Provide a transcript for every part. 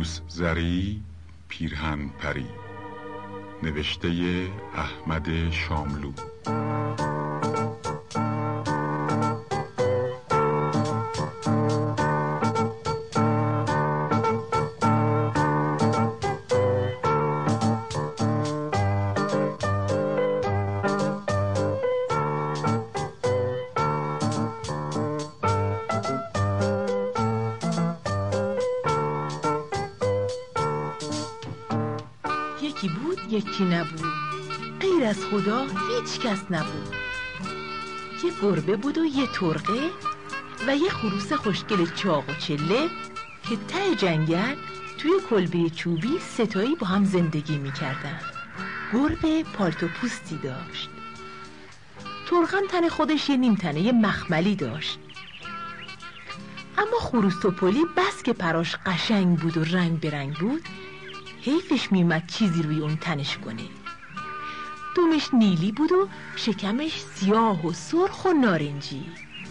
خروسزری پیرهن پری، نوشته احمد شاملو. یکی بود یکی نبود، غیر از خدا هیچ کس نبود. یه گربه بود و یه ترقه و یه خروس خوشگل چاق و چله که ته جنگل توی کلبه چوبی ستایی با هم زندگی میکردن. گربه پالتو پوستی داشت، ترقم تن خودش یه نیم تنه مخملی داشت. اما خروس توپلی بس که پراش قشنگ بود و رنگ برنگ بود، حیفش میومد چیزی روی اون تنش کنه. دومش نیلی بود و شکمش سیاه و سرخ و نارنجی،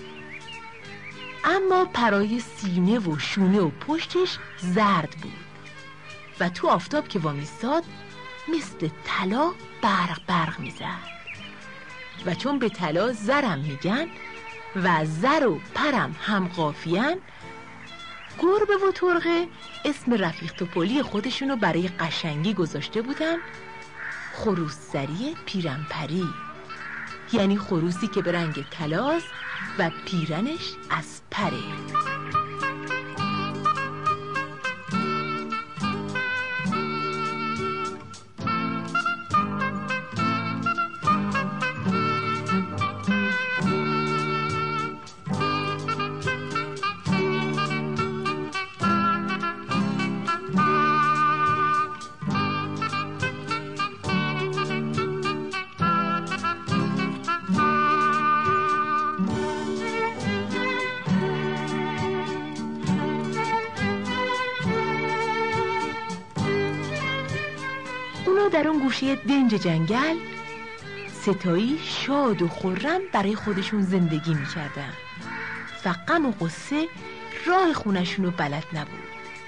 اما پرای سینه و شونه و پشتش زرد بود و تو آفتاب که وامیستاد مثل طلا برق برق میزد. و چون به طلا زرم میگن و زر و پرم هم قافیان، گربه و ترقه اسم رفیق توپلی خودشونو برای قشنگی گذاشته بودن خروسزری پیرهن پری، یعنی خروسی که به رنگ طلاست و پیرنش از پره. در اون گوشه دنج جنگل ستایی شاد و خرم برای خودشون زندگی میکردن و غم و غصه راه خونشونو بلد نبود.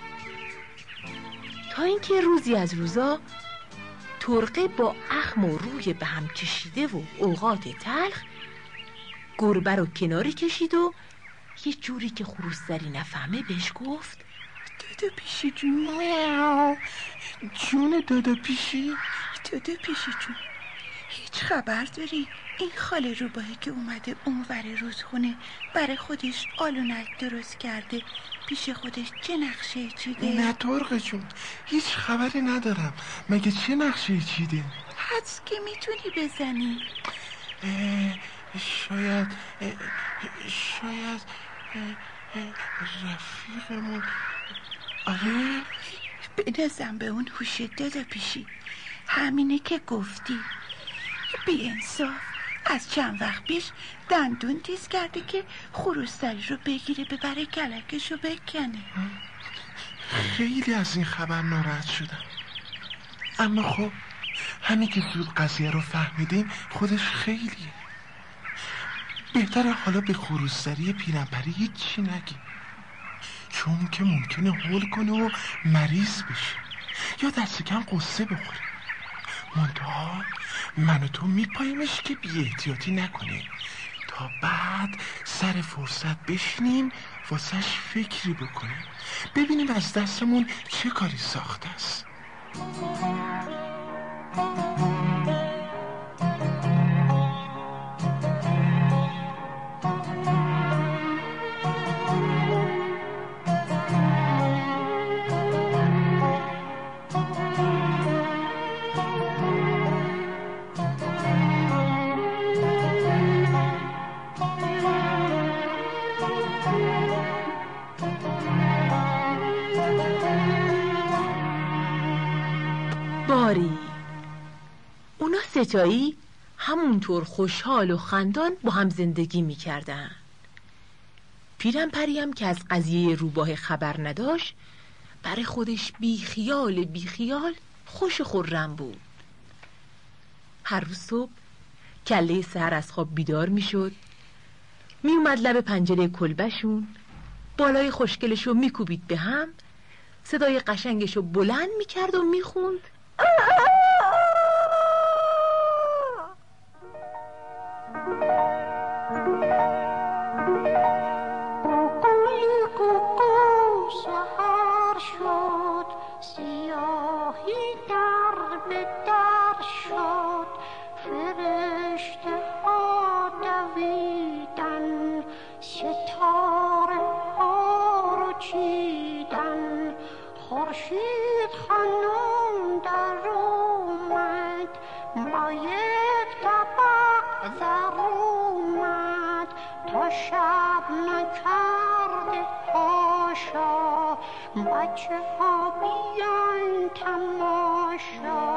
تا اینکه روزی از روزا ترقه با اخم و روی به هم کشیده و اوقات تلخ گربه رو کناری کشید و یه جوری که خروسزری نفهمه بهش گفت: دادا پیشی جون. جون دادا پیشی. دادا پیشی جون، هیچ خبر داری این خاله روباهی که اومده اونور رودخونه برای خودش آلونک درست کرده پیش خودش چه نقشه چیده؟ نه ترقه جون، هیچ خبری ندارم. مگه چه نقشه چیده؟ حدس که میتونی بزنی. شاید رفیقمون. آره بنازم به اون هوشت دادا پیشی، همینه که گفتی. بی انصاف از چند وقت پیش دندون تیز کرده که خروسزری رو بگیره ببره کلکش رو بکنه. خیلی از این خبر ناراحت شدم، اما خب همین که زود قضیه رو فهمیدیم خودش خیلیه. بهتره حالا به خروسزری پیرهن پری هیچی نگیم، چون که ممکنه هول کنه و مریض بشه یا دست کم قصه بخوره. منتها من و تو میپاییمش که بی احتیاطی نکنه تا بعد سر فرصت بشینیم واسش فکری بکنیم، ببینیم از دستمون چه کاری ساخته است. باری اونا ستایی همونطور خوشحال و خندان با هم زندگی میکردن. پیرهن پری هم که از قضیه روباه خبر نداشت برای خودش بی خیال خوش و خرم بود. هر روز صبح کله سحر از خواب بیدار میشد، میومد لب پنجره کلبشون، بالای خوشگلشو میکوبید به هم صدای قشنگشو بلند میکرد و میخوند: خورشید خانم در اومد، با یک طبق زر اومد، تا شب نکرده پاشا، بچه ها بیان تماشا.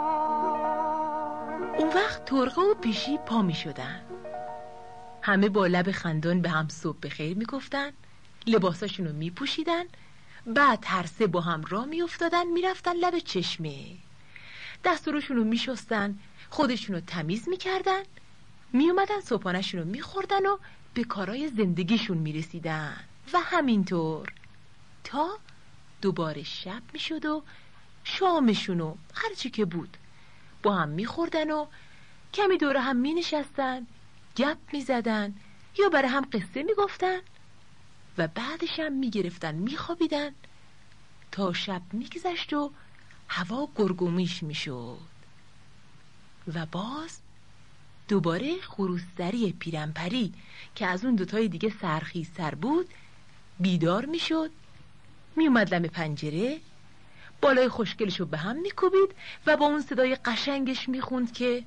اون وقت ترقه و پیشی پا می شدن. همه با لب خندان به هم صبح بخیر می گفتن، لباساشونو می پوشیدن، بعد هر سه با هم راه می افتادن، می رفتن لب چشمه، دستورشونو می شستن، خودشونو تمیز می کردن، می اومدن صبحانه‌شونو می خوردن و به کارای زندگیشون می رسیدن و همینطور تا دوباره شب می شد و شامشونو هرچی که بود با هم می خوردن و کمی دور هم می نشستن، گپ می زدن یا برای هم قصه می گفتن و بعدش هم می گرفتن می خوابیدن تا شب می گذشت و هوا گرگومیش می شد و باز دوباره خروسدری پیرنپری که از اون دوتای دیگه سرخیزتر بود بیدار می شد، می اومد دم پنجره، بالای خوشگلشو به هم می کوبید و با اون صدای قشنگش می خوند که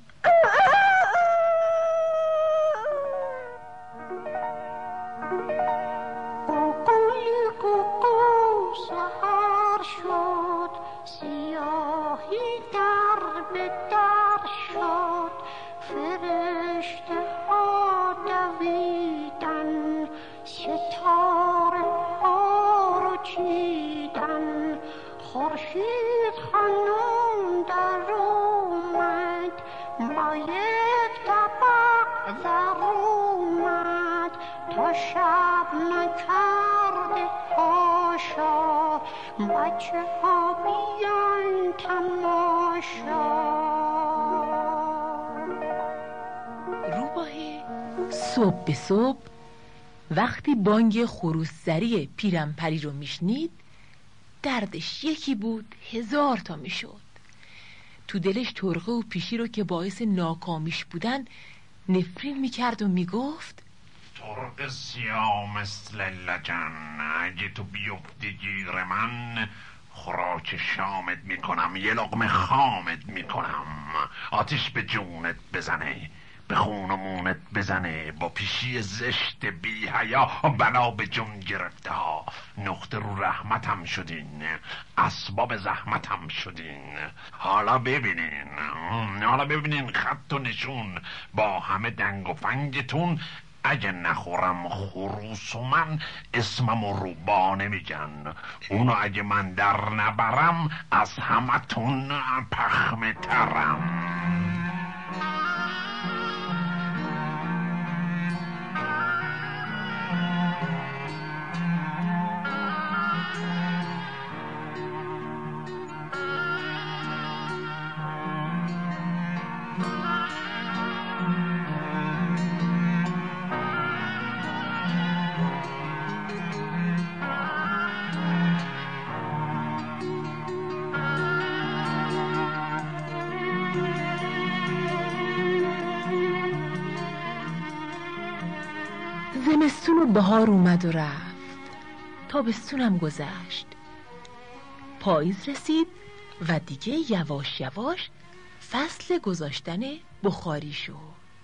سحر شد، سیاهی در به در شد، فرشته ها دویدن، ستاره ها رو چیدن، خورشید خانم در اومد، با یک طبق زر اومد، تا شب نکرده پاشا، بچه ها بیان تماشا. روباه صبح به صبح وقتی بانگ خروسزری پیرنپری رو میشنید دردش یکی بود 1000 تا میشد. تو دلش ترقه و پیشی رو که باعث ناکامیش بودن نفرین میکرد و میگفت: ترقه سیاه مثل لجن، اگه تو بیفتی گیر من، خوراک شامت میکنم، یه لقمه خامت میکنم، آتیش به جونت بزنه، به خون و مونت بزنه، با پیشی زشت بی حیا بلا به جون گرفته ها، نقطه رو رحمتم شدین، اسباب زحمتم شدین. حالا ببینین خط و نشون با همه دنگ و فنگتون، اگه نخورم خروس و من اسممو روبا نمیگن، اونو اگه من در نبرم از همتون پخمه ترم. زمستون و بهار اومد و رفت، تابستونم گذشت، پاییز رسید و دیگه یواش یواش فصل گذاشتن بخاری شد.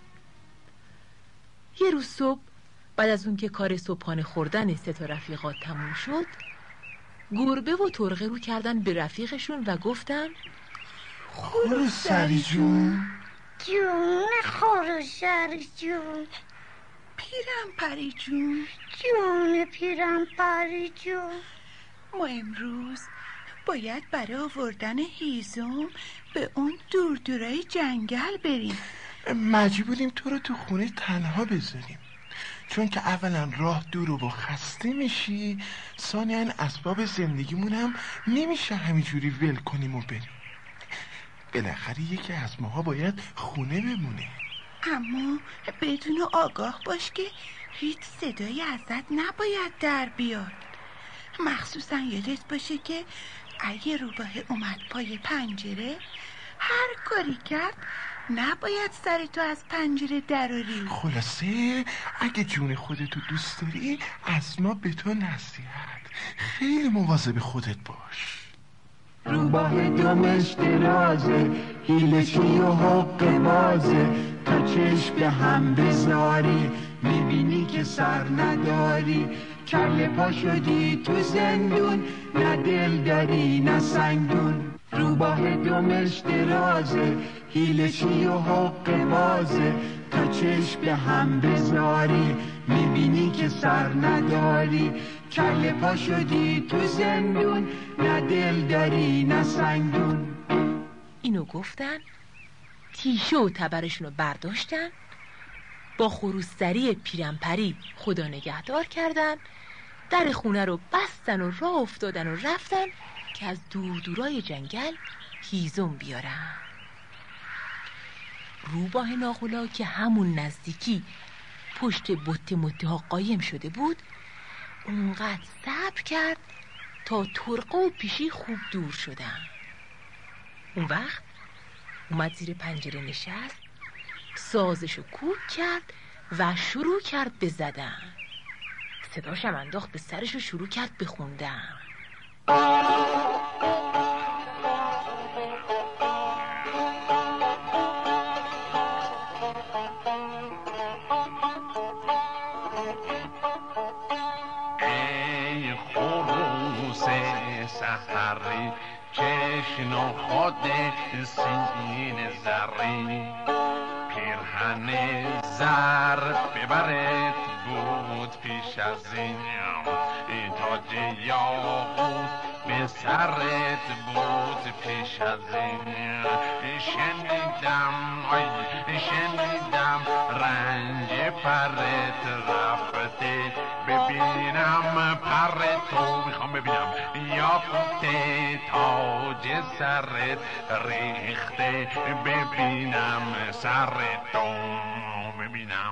یه روز صبح بعد از اون که کار صبحانه خوردن 3 تا رفیقات تموم شد، گربه و ترقه رو کردن به رفیقشون و گفتن: خروسری جون، جون خروسری جون، پیرنپری جون، جون پیرنپری جون، ما امروز باید برای آوردن هیزم به اون دورای جنگل بریم. مجبوریم تو رو تو خونه تنها بذاریم. چون که اولا راه دور و خسته میشی، ثانیاً اسباب زندگیمون هم نمیشه همینجوری ول کنیم و بریم. بالاخره یکی از ماها باید خونه بمونه. اما بدون آگاه باش که هیچ صدایی ازت نباید در بیاد، مخصوصا یادت باشه که اگه روباه اومد پای پنجره هر کاری کرد نباید سرتو از پنجره دراری. خلاصه اگه جون خودتو دوست داری از ما به تو نصیحت، خیلی مواظب خودت باش. روباه دمش درازه، حیلشی و حق بازه، تا چشم به هم بذاری میبینی که سر نداری. کله پا شدی تو زندون، نه دل داری نه سنگدون. روباه دمش درازه، حیلشی و حق بازه، تا چشم به هم بذاری میبینی که سر نداری. کله پا شدی تو زندون، نه دل داری نه سنگدون. اینو گفتن، تیشه و تبرشونو برداشتن، با خروسری پیرنپری خدا نگهدار کردن، در خونه رو بستن و راه افتادن و رفتن که از دور دورای جنگل هیزم بیارن. روباه ناخلا که همون نزدیکی پشت بت متها قایم شده بود، اونقدر صبر کرد تا ترقه و پیشی خوب دور شدن. اون وقت اومد زیر پنجره نشست، سازشو کوک کرد و شروع کرد به زدن. صداشم انداخت به سرش و شروع کرد به خوندن. ای خروس سحری، چشم و خود سین زری، پیرهن زر ببرت بود پیش از این، تاج یاقوت به سرت بود پیش از این. شنیدم رنج پرت رفته، ببینم پر تو میخوام ببینم، یاقوت تاج سرت ریخته، ببینم سرت تو ببینم.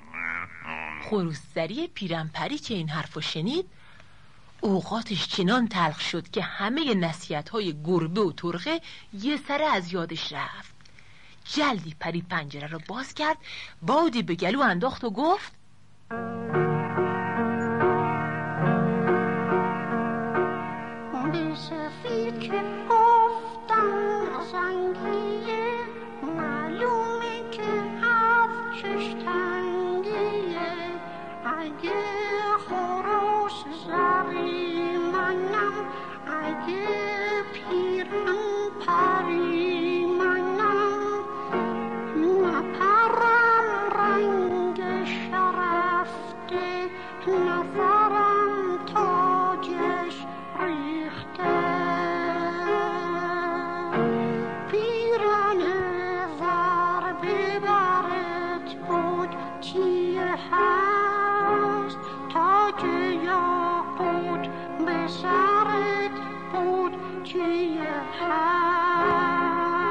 خروسری پیرنپری که این حرفو شنید، اوقاتش چنان تلخ شد که همه نصیحت‌های گربه و ترقه یه سره از یادش رفت. جلدی پری پنجره رو باز کرد، بادی به گلو انداخت و گفت: به سفید که گفتم سنگیه، معلومه که حرفش تنگیه. اگه خروس زری منم، اگه پیرن پری منم، نپرم رنگش رفته، نفرم تاجش ریخته. پیرن زر ببرت بود چیه هست، تاج یاقوت به سرت بود چیه هست.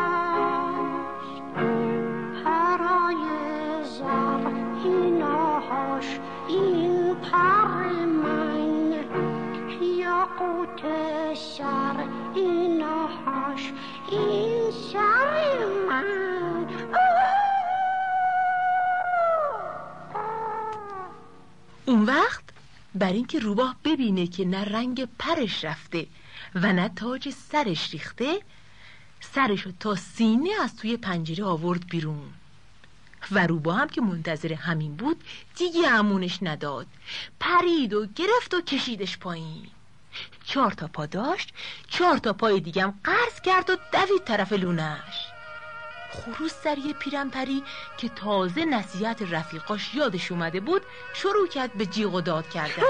پرای زر ایناهاش این پر من، یاقوت سر ایناهاش این سر من. اون وقت بر اینکه روباه ببینه که نه رنگ پرش رفته و نه تاج سرش ریخته، سرشو تا سینه از توی پنجره آورد بیرون. و روباه هم که منتظر همین بود دیگه امونش نداد، پرید و گرفت و کشیدش پایین. 4 تا پا داشت، 4 تا پای دیگم قرض کرد و دوید طرف لونش. خروسری پیرنپری که تازه نصیحت رفیقاش یادش اومده بود شروع کرد به جیغ و داد کردن.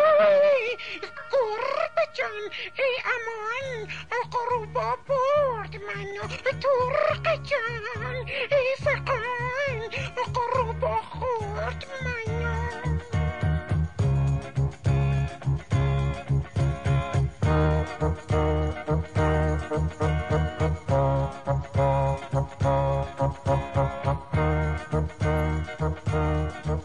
گربه جان ای امان، غروبا برد منو. ترقه جان ای فقان، غروبا خورد منو.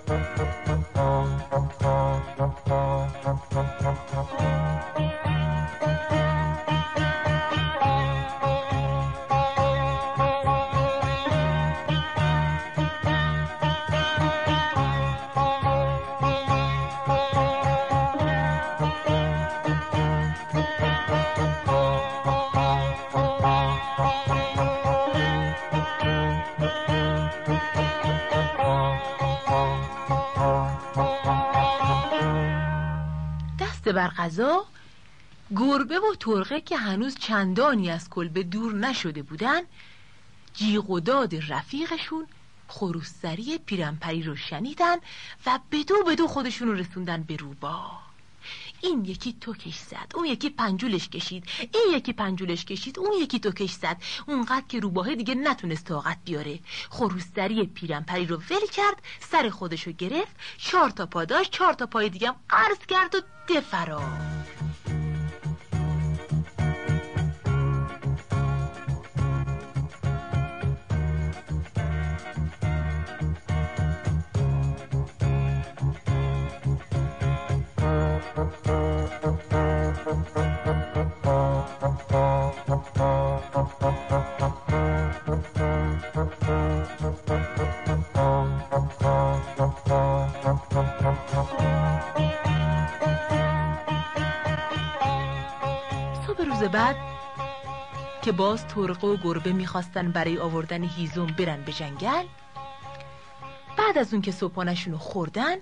بر قضا گربه و ترقه که هنوز چندانی از کلبه دور نشده بودن، جیغ و داد رفیقشون خروسری پیرنپری رو شنیدن و بدو خودشون رو رسوندن به روباه. این یکی توکش زد، اون یکی پنجولش کشید، این یکی پنجولش کشید، اون یکی توکش زد، اونقدر که روباه دیگه نتونست طاقت بیاره. خروسری پیرنپری رو ول کرد، سر خودشو گرفت، 4 تا پا داشت، 4 تا پای دیگه هم قرض کرد و دفرا. بعد که باز ترقه و گربه میخواستن برای آوردن هیزم برن به جنگل، بعد از اون که صبحانشون رو خوردن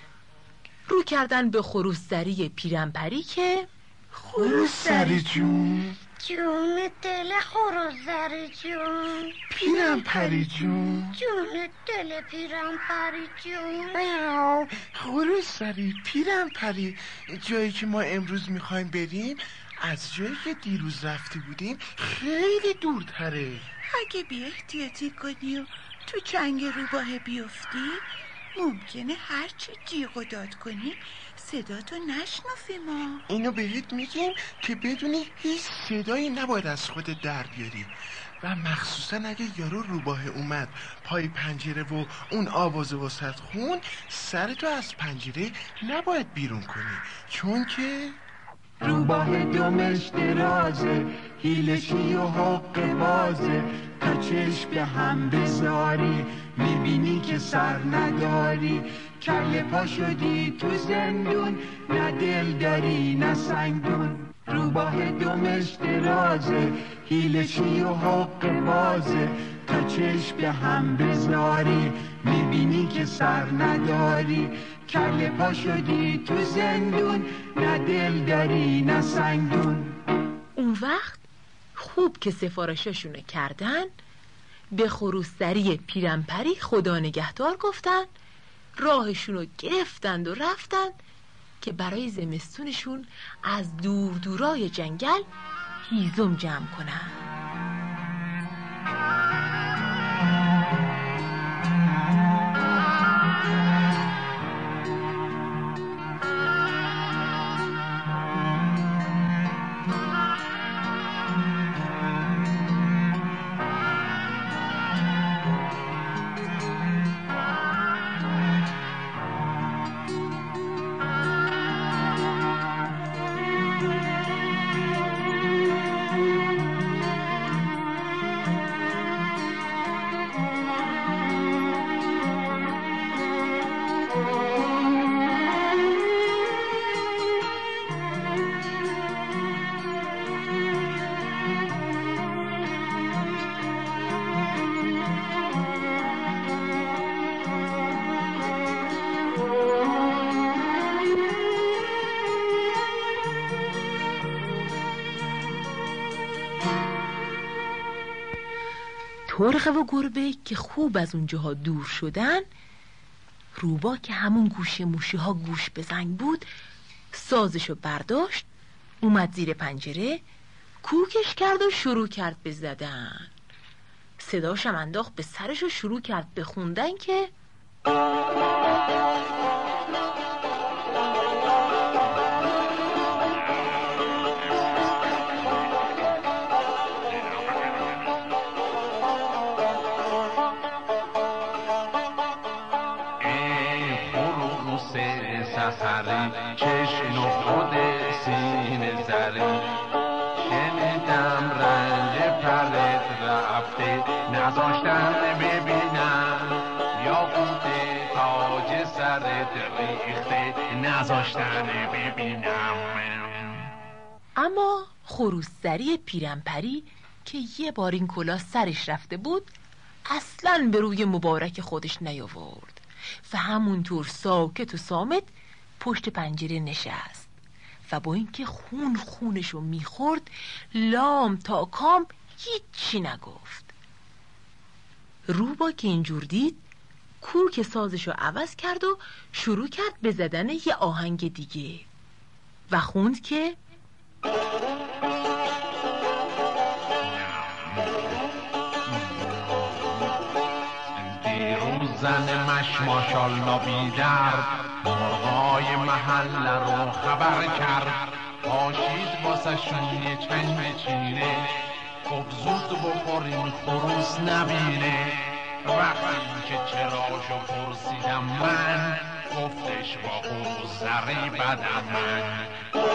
رو کردن به خروسری پیرنپری که خروسری جون، جون دل خروسری جون، پیرنپری جون، جون دل پیرنپری جون. خروسری پیرنپری، جایی که ما امروز میخوایم بریم از جایی که دیروز رفتی بودیم خیلی دورتره. اگه بی احتیاطی کنی و تو جنگ روباه بیفتی ممکنه هرچی جیغ و داد کنی صداتو نشنفی. ما اینو بهت میگیم که بدونی هیچ صدایی نباید از خودت در بیاری و مخصوصا اگه یارو روباه اومد پای پنجره و اون آواز وسط خون، سرتو از پنجره نباید بیرون کنی، چون که روباه دمش درازه، هیلشی و حق بازه، تا چشم به هم بذاری میبینی که سر نداری، کله پا شدی تو زندون، نه دل داری نه سنگدون. روباه دمش درازه، هیلشی و حق بازه، تا چشم به هم بذاری میبینی که سر نداری، کله پا شدی تو زندون، نه دل داری نه سنگدون. اون وقت خوب که سفارششونو کردن، به خروسری پیرنپری خدا نگهدار گفتن، راهشونو گرفتند و رفتن که برای زمستونشون از دور دورای جنگل هیزم جمع کنن. ترقه و گربه که خوب از اونجاها دور شدن، روبا که همون گوشه موشی ها گوش به زنگ بود سازشو برداشت، اومد زیر پنجره، کوکش کرد و شروع کرد به زدن. صداشم انداخت به سرش و شروع کرد به خوندن که سسری چشم و خود سینه زری شنیدم رنج پرت رفته نذاشتن ببینم یا بوده تاج سرت ریخته نذاشتن ببینم. اما خروسزری پیرنپری که یه بار این کلاه سرش رفته بود اصلاً به روی مبارک خودش نیاورد و همونطور ساکت و صامت پشت پنجره نشست و با اینکه خونشو میخورد لام تا کام هیچی نگفت. روبا که اینجور دید کوک سازشو عوض کرد و شروع کرد به زدن یه آهنگ دیگه و خوند که زن ماشالله بیدرد مرغای محله رو خبر کرد پاشید واسه شونی چنگ چینه گفت زود بخوریم خروس نبینه. وقتی که چراشو پرسیدم من گفتش با خروسزری بدم من.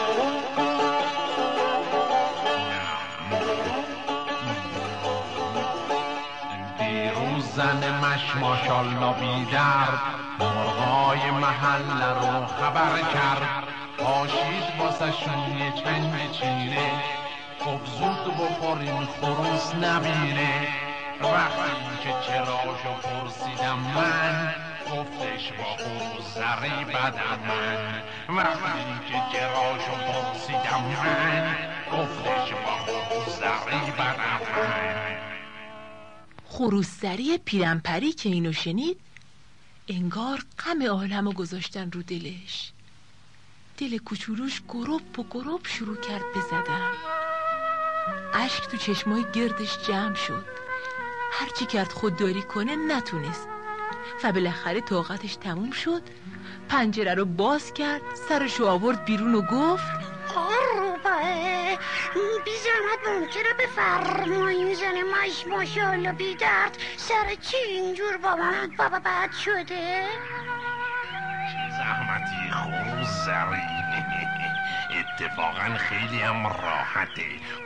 زن ماشالله بیدرد مرغای محله رو خبر کرد پاشید واسه شونی چنگ چینه گفت زود بخوریم خروس نبینه. وقتی که چراشو پرسیدم من گفتش با خروسزری بدم من. وقتی که چراشو پرسیدم من گفتش با خروسزری بدم من. خروسزری پیرنپری که اینو شنید انگار غم عالمو گذاشتن رو دلش. دل کوچولوش گروب و گروب شروع کرد به زدن. اشک تو چشمای گردش جمع شد. هرچی کرد خودداری کنه نتونست و بالاخره طاقتش تموم شد. پنجره رو باز کرد، سرشو آورد بیرون و گفت روباه بی زحمت ممکنه بفرمایین زن ماشالله بی درد سر چی اینجور بابا بد شده؟ چه زحمتی خروسزری اتفاقا خیلی هم راحته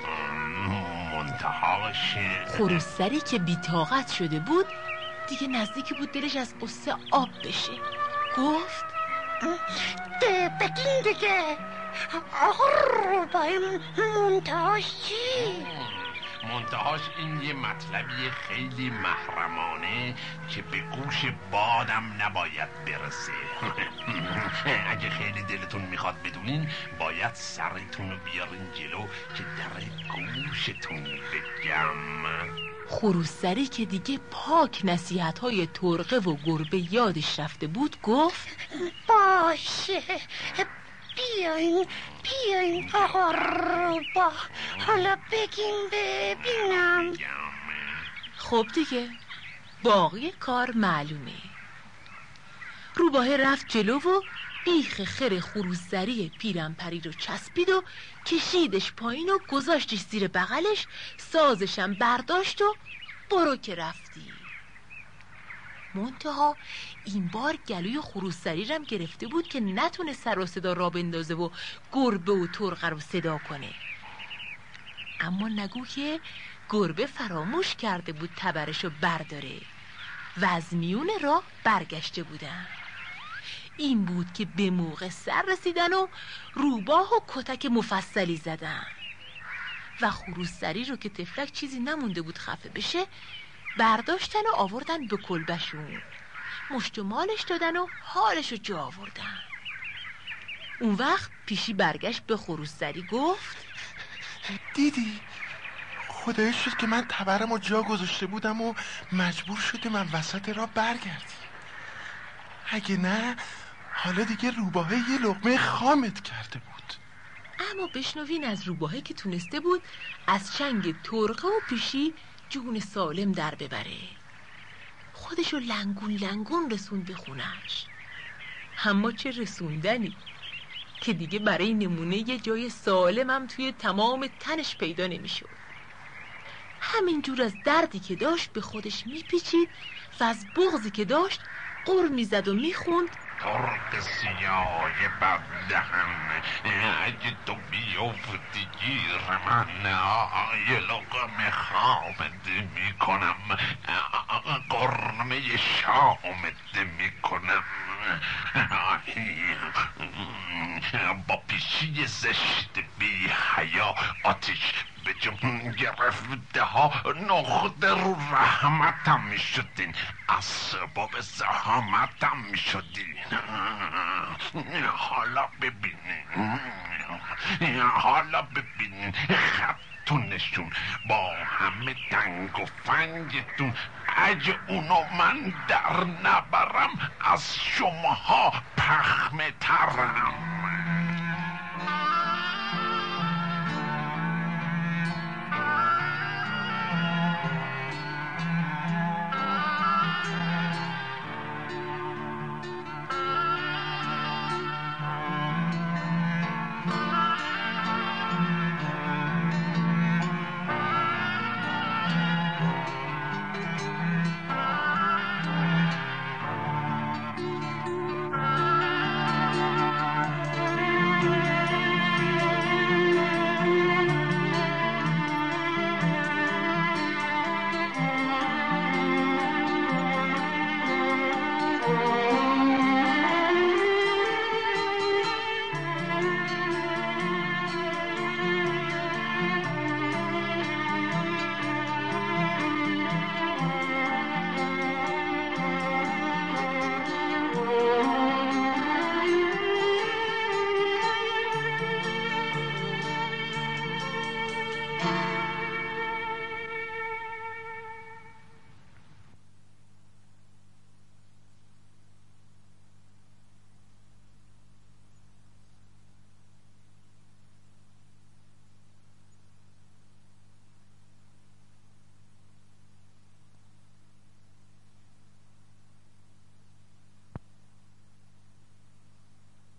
منتهاش. خروسزری که بی طاقت شده بود دیگه نزدیکی بود دلش از قصه آب بشه. گفت بگین دیگه آقا روبای منتهاش چی؟ منتهاش این یه مطلبی خیلی محرمانه که به گوش بادم نباید برسه. اگه خیلی دلتون میخواد بدونین باید سرتون رو بیارین جلو که در گوشتون بگم. خروسزری که دیگه پاک نصیحت‌های ترقه و گربه یادش رفته بود گفت باشه بیاین آقا روبا حالا بگیم ببینم. خب دیگه باقی کار معلومه. روباه رفت جلو و بیخ خر خروسزری پیرنپری رو چسبید و کشیدش پایین و گذاشتش زیر بغلش، سازشم برداشت و برو که رفتی. منتها این بار گلوی خروسزری رم گرفته بود که نتونه سر و صدا را بندازه و گربه و ترقه رو صدا کنه. اما نگو که گربه فراموش کرده بود تبرشو برداره و از میون راه برگشته بودن. این بود که به موقع سر رسیدن و روباه و کتک مفصلی زدن و خروسزری رو که تفلک چیزی نمونده بود خفه بشه برداشتن و آوردن به کلبشون، مشت و مالش دادن و حالشو جا آوردن. اون وقت پیشی برگشت به خروسزری گفت دیدی خدایش شد که من تبرمو جا گذاشته بودم و مجبور شدی من وسط راه برگردی. اگه نه حالا دیگه روباهه یه لقمه خامت کرده بود. اما بشنوین از روباهه که تونسته بود از چنگ ترقه و پیشی جون سالم در ببره. خودشو لنگون لنگون رسوند به خونش. اما چه رسوندنی که دیگه برای نمونه یه جای سالم هم توی تمام تنش پیدا نمیشد. همینجور از دردی که داشت به خودش میپیچید و از بغضی که داشت غر میزد و میخوند ترک سیاه بددهن، اگه تو بیفتی گیر من یه لقمه خامت میکنم، قرمه شامت میکنم. با پیشی زشت بی حیا آتیش به جون گرفته ها نقطه رو رحمتم می شدین، اسباب زحمتم می شدین. حالا ببینین خطونشون با همه تنگ و فنگتون، اگه اونو من در نبرم از شماها پخمه ترم.